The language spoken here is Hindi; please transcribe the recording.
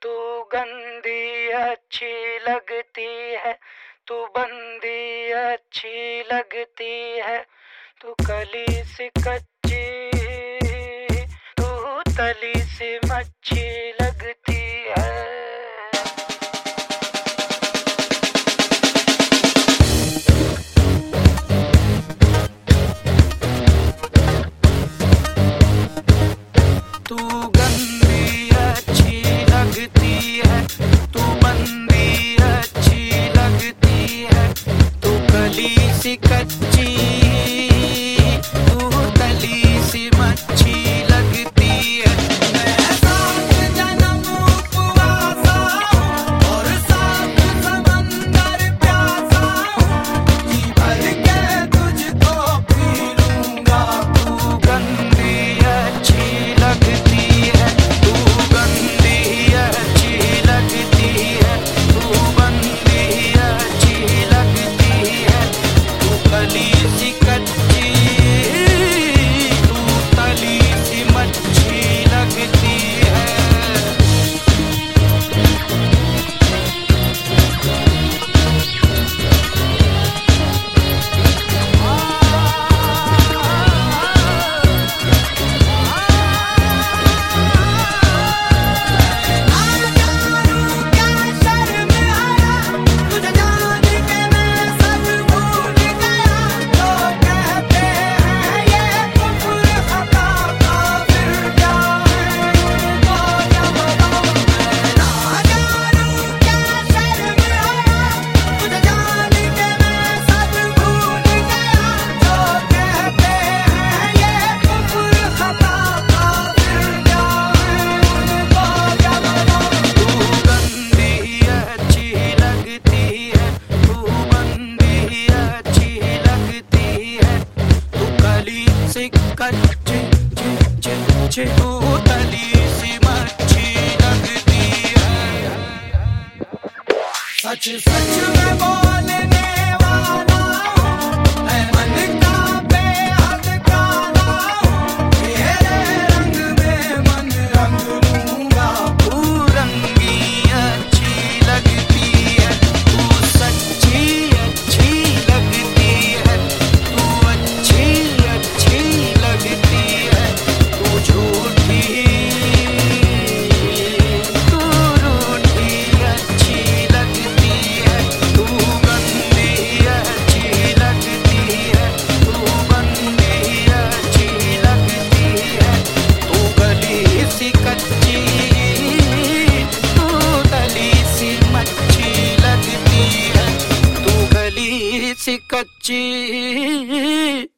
तू गंदी अच्छी लगती है, तू बंदी अच्छी लगती है, तू कली सी कच्ची, तू तली सी मच्छी लगती है। तू गंदी अच्छी लगती है, तू बंदी अच्छी लगती है, तू कली सी कच्ची, तू तली सी मच्छी लगती है। मैं सात जन्म उपवासा और सात समंदर प्यासा, जी भर के तुझको पी लूंगा। तू गंदी अच्छी लगती है, तू गंदी अच्छी लगती है, तू बंदी अच्छी लगती है, तू कली सी कच्ची, तू तली सी मच्छी लगती है। तू तली सी मच्छी लगती है। सच सच में बोलने वाला मैं मन का बेहद काला, तेरे रंग में मन रंग लूंगा। तू रंगी अच्छी लगती है, तू सच्ची अच्छी लगती है, तू अच्छी अच्छी लगती है, तू झूठी तू रूठी अच्छी लगती है, तू गंदी अच्छी लगती है, तू बंदी अच्छी लगती है, तू गली सी कच्ची, तू तली सी मच्छी लगती है, तू गली सी कच्ची।